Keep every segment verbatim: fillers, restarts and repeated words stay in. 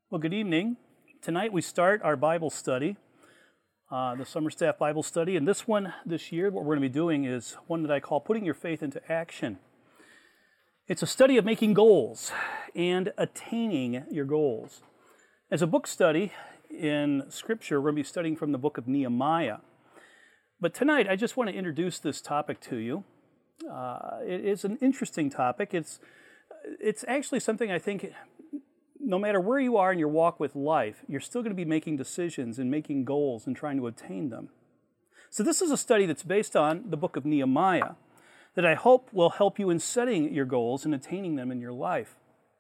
Well, good evening. Tonight we start our Bible study, uh, the Summer Staff Bible Study. And this one, this year, what we're going to be doing is one that I call Putting Your Faith into Action. It's a study of making goals and attaining your goals. As a book study in Scripture, we're going to be studying from the book of Nehemiah. But tonight, I just want to introduce this topic to you. Uh, it is an interesting topic. It's, it's actually something I think no matter where you are in your walk with life, you're still going to be making decisions and making goals and trying to attain them. So this is a study that's based on the book of Nehemiah that I hope will help you in setting your goals and attaining them in your life.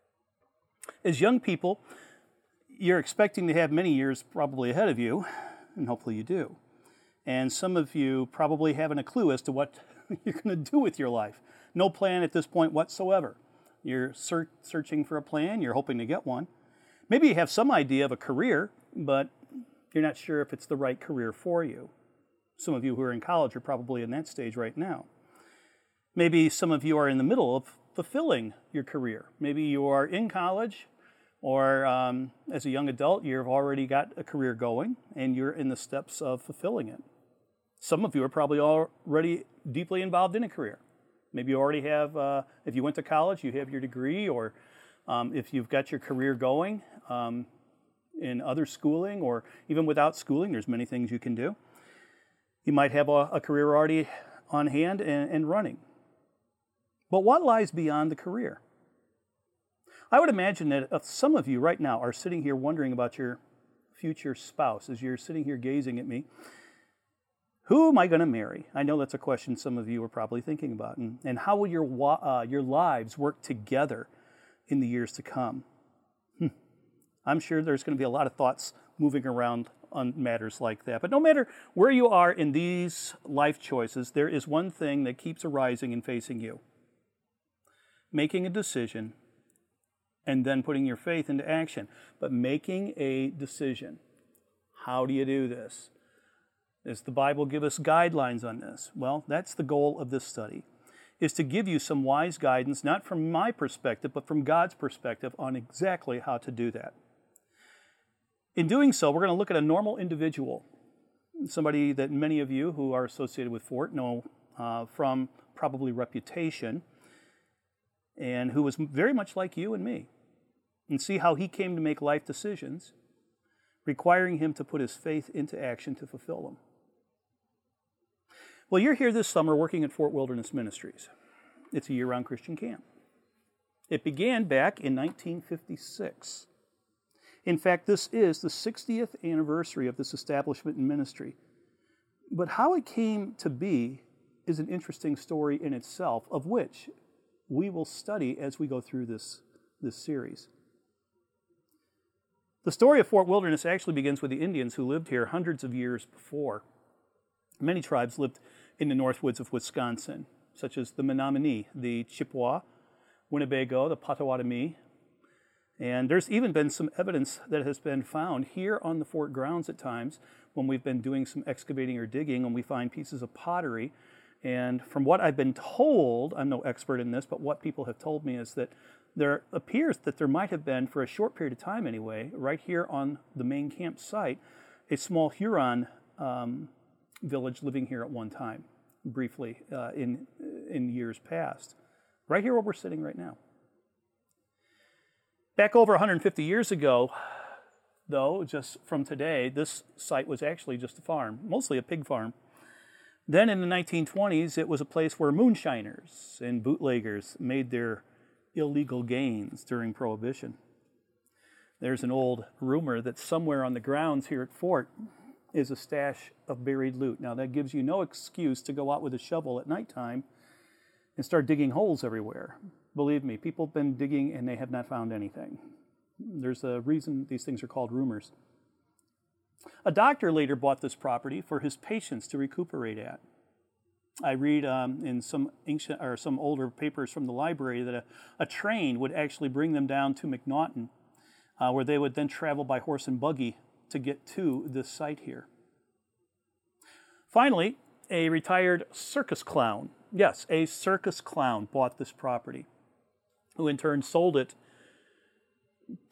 As young people, you're expecting to have many years probably ahead of you, and hopefully you do. And some of you probably haven't a clue as to what you're going to do with your life. No plan at this point whatsoever. You're ser- searching for a plan, you're hoping to get one. Maybe you have some idea of a career, but you're not sure if it's the right career for you. Some of you who are in college are probably in that stage right now. Maybe some of you are in the middle of fulfilling your career. Maybe you are in college, or um, as a young adult, you've already got a career going, and you're in the steps of fulfilling it. Some of you are probably already deeply involved in a career. Maybe you already have, uh, if you went to college, you have your degree, or um, if you've got your career going um, in other schooling, or even without schooling, there's many things you can do. You might have a, a career already on hand and, and running. But what lies beyond the career? I would imagine that some of you right now are sitting here wondering about your future spouse as you're sitting here gazing at me. Who am I going to marry? I know that's a question some of you are probably thinking about. And, and how will your, uh, your lives work together in the years to come? Hmm. I'm sure there's going to be a lot of thoughts moving around on matters like that. But no matter where you are in these life choices, there is one thing that keeps arising and facing you. Making a decision and then putting your faith into action. But making a decision. How do you do this? Does the Bible give us guidelines on this? Well, that's the goal of this study, is to give you some wise guidance, not from my perspective, but from God's perspective on exactly how to do that. In doing so, we're going to look at a normal individual, somebody that many of you who are associated with Fort know uh, from probably reputation, and who was very much like you and me, and see how he came to make life decisions, requiring him to put his faith into action to fulfill them. Well, you're here this summer working at Fort Wilderness Ministries. It's a year-round Christian camp. It began back in nineteen fifty-six. In fact, this is the sixtieth anniversary of this establishment and ministry. But how it came to be is an interesting story in itself, of which we will study as we go through this, this series. The story of Fort Wilderness actually begins with the Indians who lived here hundreds of years before. Many tribes lived in the north woods of Wisconsin, such as the Menominee, the Chippewa, Winnebago, the Potawatomi. And there's even been some evidence that has been found here on the fort grounds at times when we've been doing some excavating or digging and we find pieces of pottery. And from what I've been told, I'm no expert in this, but what people have told me is that there appears that there might have been, for a short period of time anyway, right here on the main camp site, a small Huron um, village living here at one time, briefly, uh, in, in years past. Right here where we're sitting right now. Back over one hundred fifty years ago, though, just from today, this site was actually just a farm, mostly a pig farm. Then in the nineteen twenties, it was a place where moonshiners and bootleggers made their illegal gains during Prohibition. There's an old rumor that somewhere on the grounds here at Fort is a stash of buried loot. Now, that gives you no excuse to go out with a shovel at nighttime and start digging holes everywhere. Believe me, people have been digging and they have not found anything. There's a reason these things are called rumors. A doctor later bought this property for his patients to recuperate at. I read um, in some ancient or some older papers from the library that a, a train would actually bring them down to McNaughton, uh, where they would then travel by horse and buggy to get to this site here. Finally, a retired circus clown, yes, a circus clown bought this property, who in turn sold it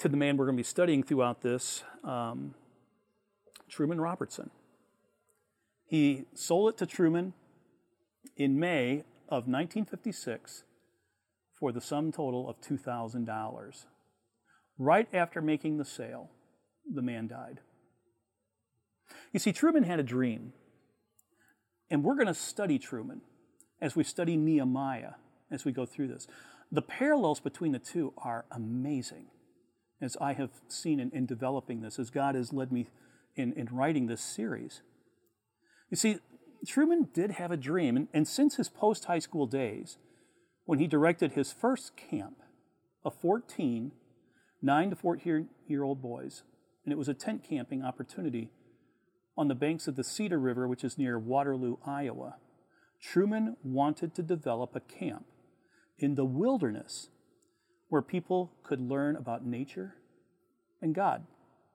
to the man we're going to be studying throughout this, um, Truman Robertson. He sold it to Truman in May of nineteen fifty-six for the sum total of two thousand dollars. Right after making the sale, the man died. You see, Truman had a dream, and we're going to study Truman as we study Nehemiah as we go through this. The parallels between the two are amazing, as I have seen in, in developing this, as God has led me in, in writing this series. You see, Truman did have a dream, and, and since his post-high school days, when he directed his first camp of fourteen, nine to fourteen-year-old boys, and it was a tent camping opportunity on the banks of the Cedar River, which is near Waterloo, Iowa, Truman wanted to develop a camp in the wilderness where people could learn about nature and God.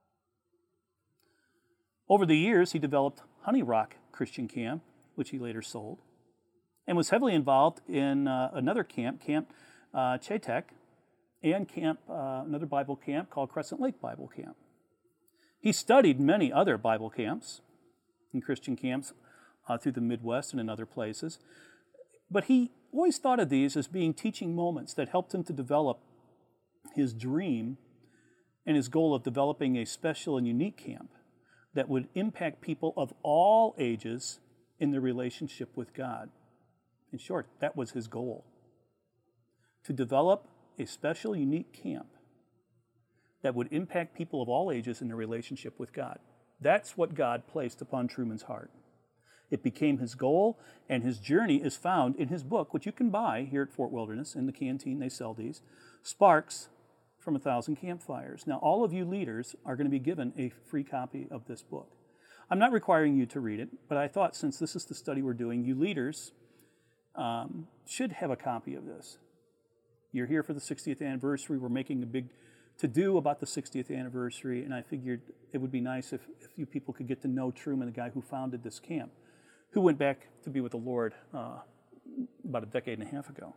Over the years, he developed Honey Rock Christian Camp, which he later sold, and was heavily involved in uh, another camp, Camp uh, Chetek, and camp uh, another Bible camp called Crescent Lake Bible Camp. He studied many other Bible camps and Christian camps uh, through the Midwest and in other places, but he always thought of these as being teaching moments that helped him to develop his dream and his goal of developing a special and unique camp that would impact people of all ages in their relationship with God. In short, that was his goal, to develop a special, unique camp that would impact people of all ages in their relationship with God. That's what God placed upon Truman's heart. It became his goal, and his journey is found in his book, which you can buy here at Fort Wilderness. In the canteen, they sell these, Sparks from a Thousand Campfires. Now, all of you leaders are going to be given a free copy of this book. I'm not requiring you to read it, but I thought since this is the study we're doing, you leaders um, should have a copy of this. You're here for the sixtieth anniversary. We're making a big to-do about the sixtieth anniversary, and I figured it would be nice if, if you people could get to know Truman, the guy who founded this camp, who went back to be with the Lord uh, about a decade and a half ago.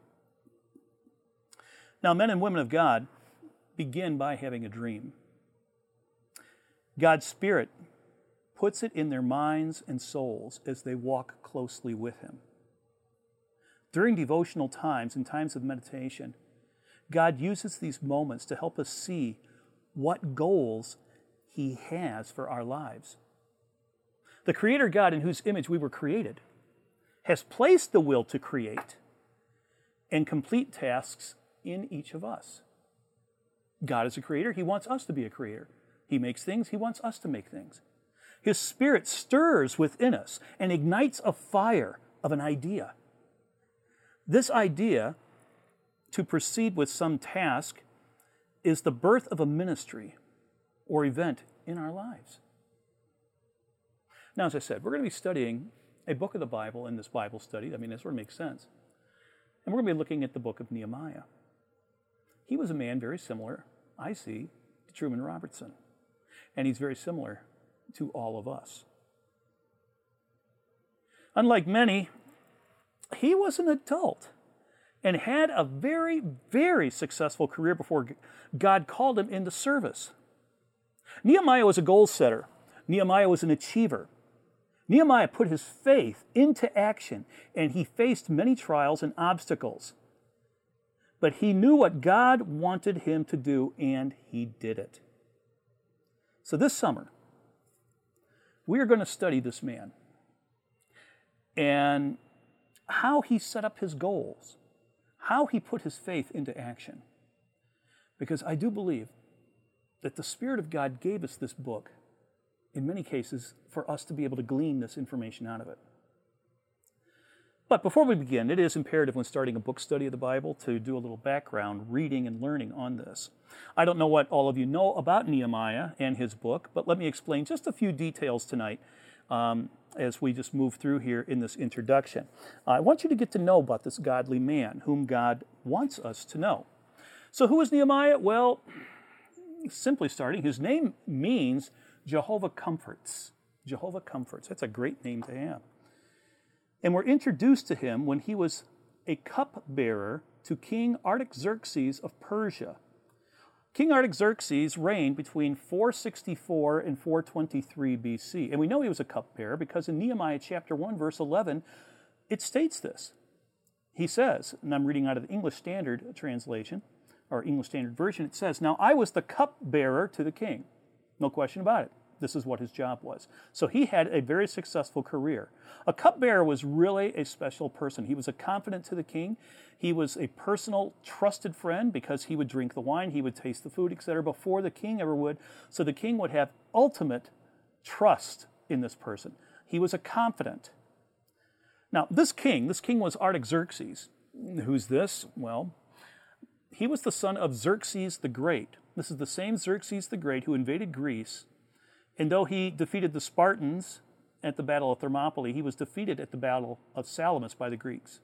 Now, men and women of God begin by having a dream. God's Spirit puts it in their minds and souls as they walk closely with Him. During devotional times and times of meditation, God uses these moments to help us see what goals He has for our lives. The Creator God in whose image we were created has placed the will to create and complete tasks in each of us. God is a creator. He wants us to be a creator. He makes things. He wants us to make things. His Spirit stirs within us and ignites a fire of an idea. This idea to proceed with some task is the birth of a ministry or event in our lives. Now, as I said, we're going to be studying a book of the Bible in this Bible study. I mean, that sort of makes sense. And we're going to be looking at the book of Nehemiah. He was a man very similar, I see, to Truman Robertson. And he's very similar to all of us. Unlike many, he was an adult and had a very, very successful career before God called him into service. Nehemiah was a goal setter. Nehemiah was an achiever. Nehemiah put his faith into action, and he faced many trials and obstacles. But he knew what God wanted him to do, and he did it. So this summer, we are going to study this man and how he set up his goals, how he put his faith into action. Because I do believe that the Spirit of God gave us this book, in many cases, for us to be able to glean this information out of it. But before we begin, it is imperative when starting a book study of the Bible to do a little background reading and learning on this. I don't know what all of you know about Nehemiah and his book, but let me explain just a few details tonight um, as we just move through here in this introduction. I want you to get to know about this godly man whom God wants us to know. So who is Nehemiah? Well, simply starting, his name means Jehovah comforts. Jehovah comforts. That's a great name to have. And we're introduced to him when he was a cupbearer to King Artaxerxes of Persia. King Artaxerxes reigned between four sixty-four and four twenty-three B C. And we know he was a cupbearer because in Nehemiah chapter one, verse eleven, it states this. He says, and I'm reading out of the English Standard Translation, or English Standard Version, it says, "Now I was the cupbearer to the king." No question about it. This is what his job was. So he had a very successful career. A cupbearer was really a special person. He was a confidant to the king. He was a personal, trusted friend because he would drink the wine, he would taste the food, et cetera, before the king ever would. So the king would have ultimate trust in this person. He was a confidant. Now, this king, this king was Artaxerxes. Who's this? Well, he was the son of Xerxes the Great. This is the same Xerxes the Great who invaded Greece. And though he defeated the Spartans at the Battle of Thermopylae, he was defeated at the Battle of Salamis by the Greeks.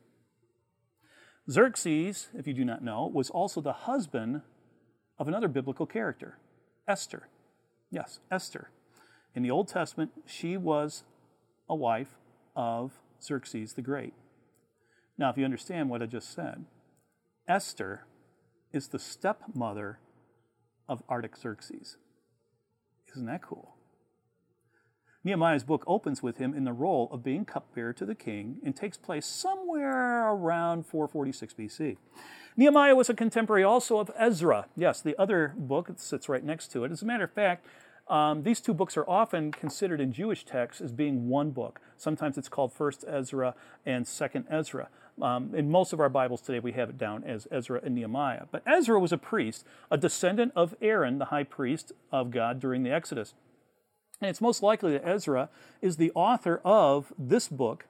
Xerxes, if you do not know, was also the husband of another biblical character, Esther. Yes, Esther. In the Old Testament, she was a wife of Xerxes the Great. Now, if you understand what I just said, Esther is the stepmother of Artaxerxes. Isn't that cool? Nehemiah's book opens with him in the role of being cupbearer to the king and takes place somewhere around four forty-six B C. Nehemiah was a contemporary also of Ezra. Yes, the other book that sits right next to it. As a matter of fact, um, these two books are often considered in Jewish texts as being one book. Sometimes it's called First Ezra and Second Ezra. Um, in most of our Bibles today, we have it down as Ezra and Nehemiah. But Ezra was a priest, a descendant of Aaron, the high priest of God during the Exodus. And it's most likely that Ezra is the author of this book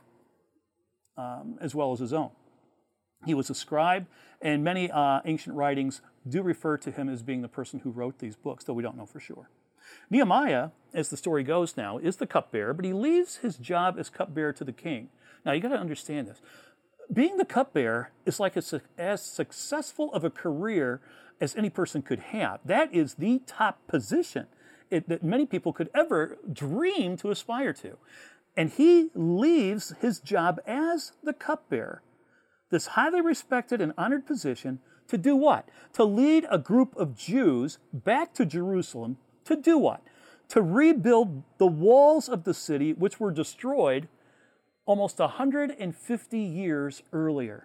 um, as well as his own. He was a scribe, and many uh, ancient writings do refer to him as being the person who wrote these books, though we don't know for sure. Nehemiah, as the story goes now, is the cupbearer, but he leaves his job as cupbearer to the king. Now, you got to understand this. Being the cupbearer is like a, as successful of a career as any person could have. That is the top position it, that many people could ever dream to aspire to. And he leaves his job as the cupbearer, this highly respected and honored position, to do what? To lead a group of Jews back to Jerusalem to do what? To rebuild the walls of the city, which were destroyed almost one hundred fifty years earlier.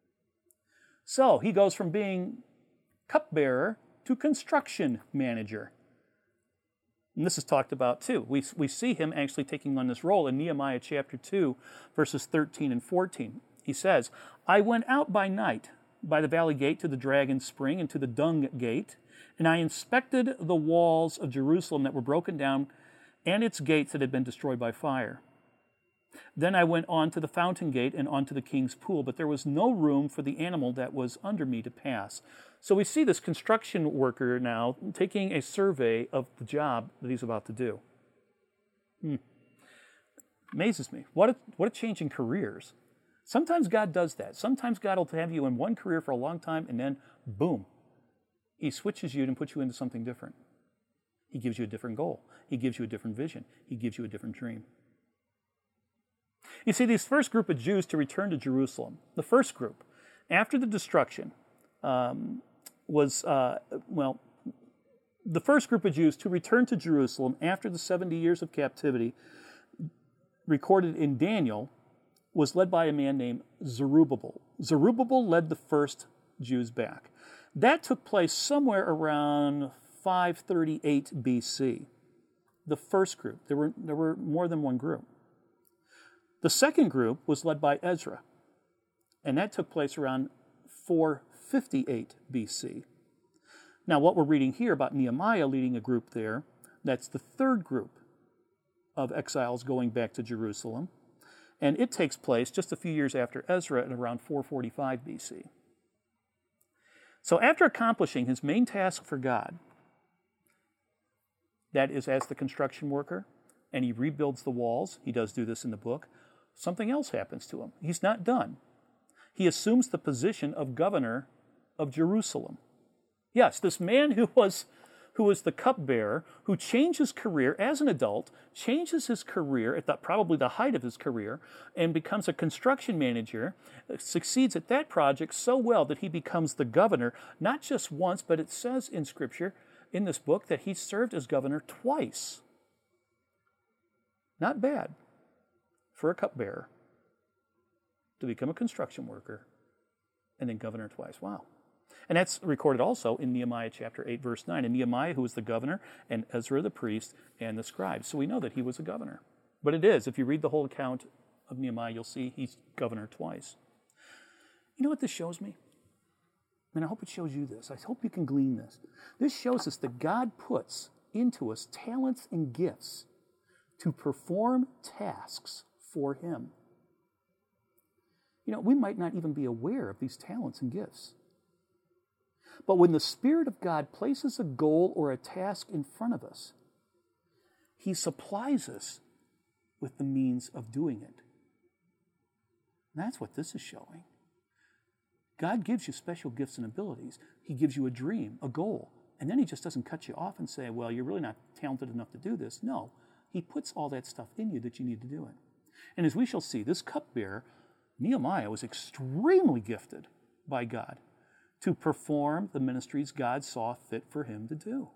So he goes from being cupbearer to construction manager. And this is talked about too. We, we see him actually taking on this role in Nehemiah chapter two, verses thirteen and fourteen. He says, "I went out by night by the valley gate to the dragon spring and to the dung gate, and I inspected the walls of Jerusalem that were broken down and its gates that had been destroyed by fire. Then I went on to the fountain gate and on to the king's pool, but there was no room for the animal that was under me to pass." So we see this construction worker now taking a survey of the job that he's about to do. Hmm. Amazes me. What a, what a change in careers. Sometimes God does that. Sometimes God will have you in one career for a long time and then, boom, he switches you and puts you into something different. He gives you a different goal. He gives you a different vision. He gives you a different dream. You see, this first group of Jews to return to Jerusalem, the first group, after the destruction, um, was, uh, well, the first group of Jews to return to Jerusalem after the seventy years of captivity, recorded in Daniel, was led by a man named Zerubbabel. Zerubbabel led the first Jews back. That took place somewhere around five thirty-eight B C. The first group. There were, there were more than one group. The second group was led by Ezra, and that took place around four fifty-eight B C. Now, what we're reading here about Nehemiah leading a group there, that's the third group of exiles going back to Jerusalem, and it takes place just a few years after Ezra at around four forty-five B C. So after accomplishing his main task for God, that is as the construction worker, and he rebuilds the walls, he does do this in the book, something else happens to him. He's not done. He assumes the position of governor of Jerusalem. Yes, this man who was, who is the cupbearer, who changed his career as an adult, changes his career at the, probably the height of his career, and becomes a construction manager, succeeds at that project so well that he becomes the governor, not just once, but it says in Scripture, in this book, that he served as governor twice. Not bad for a cupbearer to become a construction worker and then governor twice. Wow. And that's recorded also in Nehemiah chapter eight, verse nine. And Nehemiah, who was the governor, and Ezra the priest, and the scribe. So we know that he was a governor. But it is, if you read the whole account of Nehemiah, you'll see he's governor twice. You know what this shows me? And I hope it shows you this. I hope you can glean this. This shows us that God puts into us talents and gifts to perform tasks for him. You know, we might not even be aware of these talents and gifts. But when the Spirit of God places a goal or a task in front of us, he supplies us with the means of doing it. And that's what this is showing. God gives you special gifts and abilities. He gives you a dream, a goal, and then he just doesn't cut you off and say, well, you're really not talented enough to do this. No, he puts all that stuff in you that you need to do it. And as we shall see, this cupbearer, Nehemiah, was extremely gifted by God to perform the ministries God saw fit for him to do.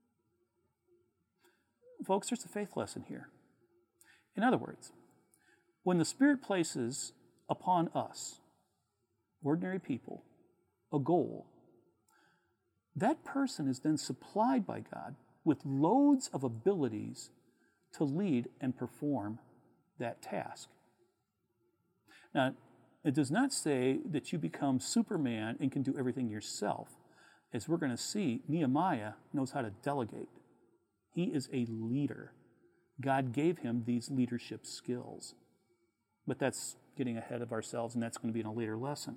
Folks, there's a faith lesson here. In other words, when the Spirit places upon us, ordinary people, a goal, that person is then supplied by God with loads of abilities to lead and perform that task. Now, it does not say that you become Superman and can do everything yourself. As we're going to see, Nehemiah knows how to delegate. He is a leader. God gave him these leadership skills. But that's getting ahead of ourselves, and that's going to be in a later lesson.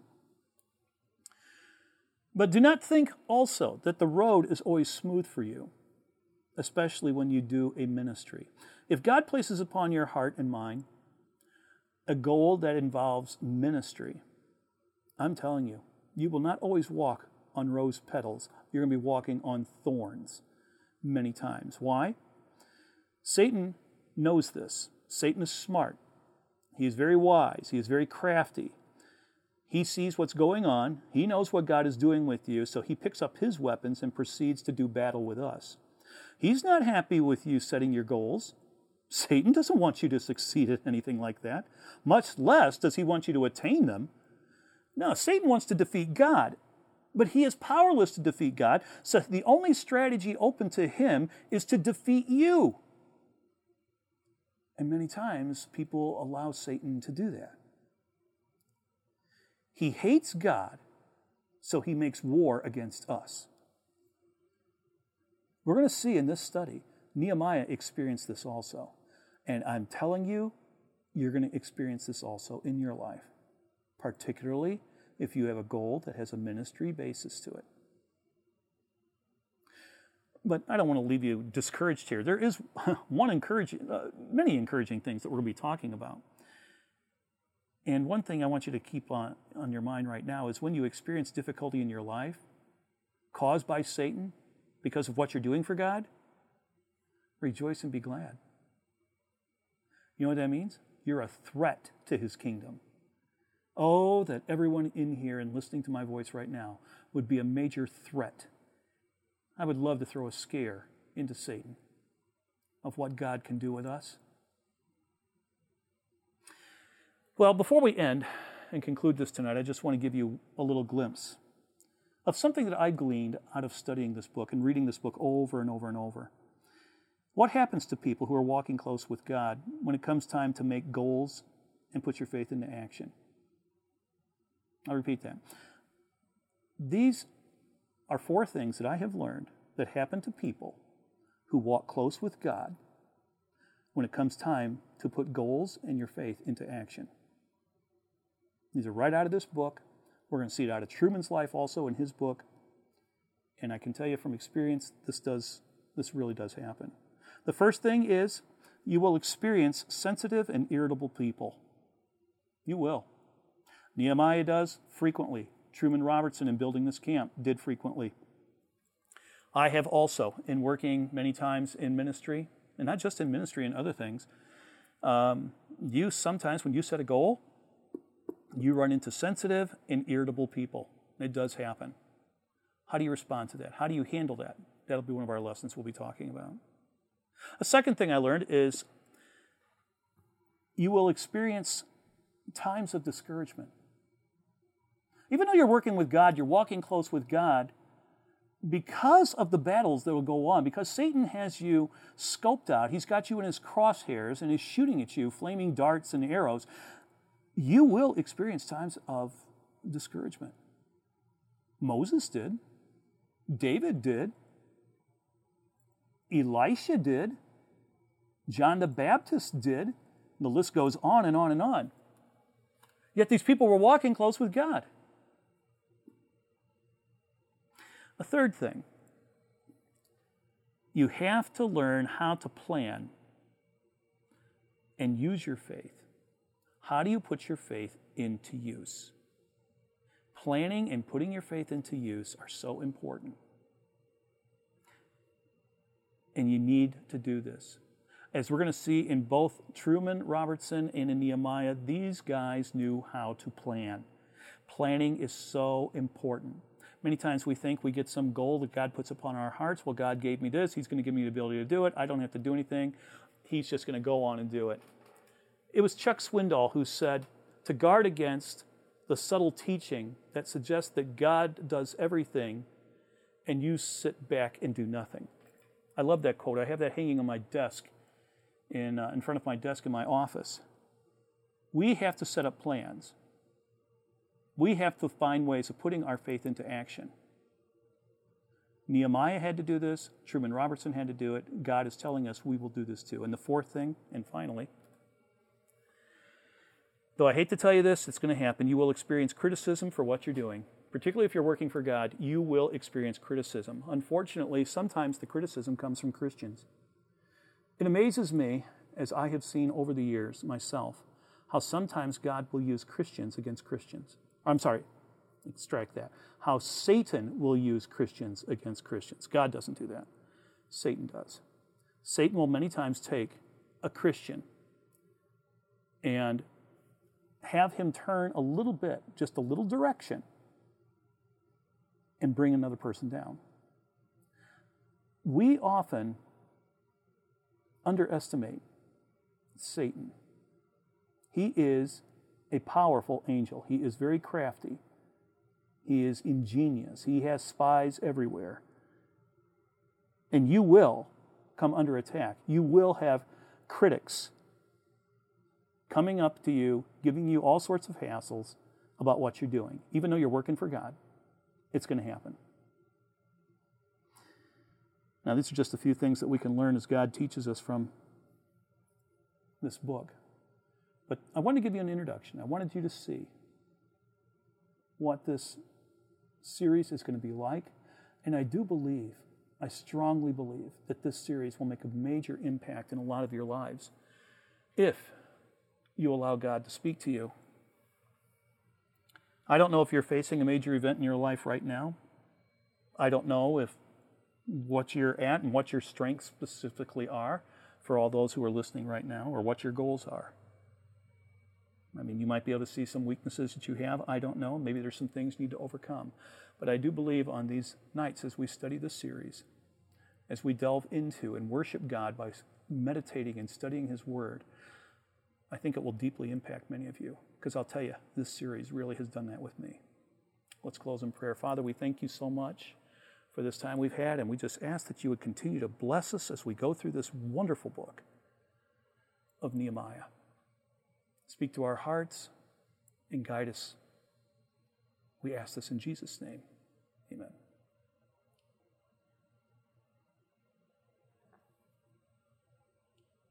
But do not think also that the road is always smooth for you, especially when you do a ministry. If God places upon your heart and mind a goal that involves ministry, I'm telling you, you will not always walk on rose petals. You're going to be walking on thorns many times. Why? Satan knows this. Satan is smart. He is very wise. He is very crafty. He sees what's going on. He knows what God is doing with you, so he picks up his weapons and proceeds to do battle with us. He's not happy with you setting your goals. Satan doesn't want you to succeed at anything like that. Much less does he want you to attain them. No, Satan wants to defeat God, but he is powerless to defeat God, so the only strategy open to him is to defeat you. And many times people allow Satan to do that. He hates God, so he makes war against us. We're going to see in this study, Nehemiah experienced this also. And I'm telling you, you're going to experience this also in your life, particularly if you have a goal that has a ministry basis to it. But I don't want to leave you discouraged here. There is one encouraging, uh, many encouraging things that we're going to be talking about. And one thing I want you to keep on, on your mind right now is when you experience difficulty in your life caused by Satan because of what you're doing for God, rejoice and be glad. You know what that means? You're a threat to his kingdom. Oh, that everyone in here and listening to my voice right now would be a major threat. I would love to throw a scare into Satan of what God can do with us. Well, before we end and conclude this tonight, I just want to give you a little glimpse of something that I gleaned out of studying this book and reading this book over and over and over. What happens to people who are walking close with God when it comes time to make goals and put your faith into action? I'll repeat that. These are four things that I have learned that happen to people who walk close with God when it comes time to put goals and your faith into action. These are right out of this book. We're going to see it out of Truman's life also in his book. And I can tell you from experience, this does, this really does happen. The first thing is you will experience sensitive and irritable people. You will. Nehemiah does frequently. Truman Robertson, in building this camp, did frequently. I have also, in working many times in ministry, and not just in ministry and other things, um, you sometimes, when you set a goal, you run into sensitive and irritable people. It does happen. How do you respond to that? How do you handle that? That'll be one of our lessons we'll be talking about. A second thing I learned is you will experience times of discouragement. Even though you're working with God, you're walking close with God, because of the battles that will go on, because Satan has you scoped out, he's got you in his crosshairs and is shooting at you, flaming darts and arrows, you will experience times of discouragement. Moses did. David did. Elisha did. John the Baptist did. The list goes on and on and on. Yet these people were walking close with God. A third thing, you have to learn how to plan and use your faith. How do you put your faith into use? Planning and putting your faith into use are so important. And you need to do this. As we're going to see in both Truman Robertson and in Nehemiah, these guys knew how to plan. Planning is so important. Many times we think we get some goal that God puts upon our hearts. Well, God gave me this. He's going to give me the ability to do it. I don't have to do anything. He's just going to go on and do it. It was Chuck Swindoll who said, to guard against the subtle teaching that suggests that God does everything and you sit back and do nothing. I love that quote. I have that hanging on my desk, in, uh, in front of my desk in my office. We have to set up plans. We have to find ways of putting our faith into action. Nehemiah had to do this. Truman Robertson had to do it. God is telling us we will do this too. And the fourth thing, and finally, though I hate to tell you this, it's going to happen. You will experience criticism for what you're doing. Particularly if you're working for God, you will experience criticism. Unfortunately, sometimes the criticism comes from Christians. It amazes me, as I have seen over the years myself, how sometimes God will use Christians against Christians. I'm sorry, strike that. How Satan will use Christians against Christians. God doesn't do that. Satan does. Satan will many times take a Christian and have him turn a little bit, just a little direction, and bring another person down. We often underestimate Satan. He is a powerful angel. He is very crafty. He is ingenious. He has spies everywhere. And you will come under attack. You will have critics coming up to you, giving you all sorts of hassles about what you're doing. Even though you're working for God, it's going to happen. Now, these are just a few things that we can learn as God teaches us from this book. But I wanted to give you an introduction. I wanted you to see what this series is going to be like. And I do believe, I strongly believe, that this series will make a major impact in a lot of your lives if you allow God to speak to you. I don't know if you're facing a major event in your life right now. I don't know if what you're at and what your strengths specifically are for all those who are listening right now, or what your goals are. I mean, you might be able to see some weaknesses that you have. I don't know. Maybe there's some things you need to overcome. But I do believe on these nights as we study this series, as we delve into and worship God by meditating and studying His Word, I think it will deeply impact many of you. Because I'll tell you, this series really has done that with me. Let's close in prayer. Father, we thank you so much for this time we've had, and we just ask that you would continue to bless us as we go through this wonderful book of Nehemiah. Speak to our hearts and guide us. We ask this in Jesus' name. Amen.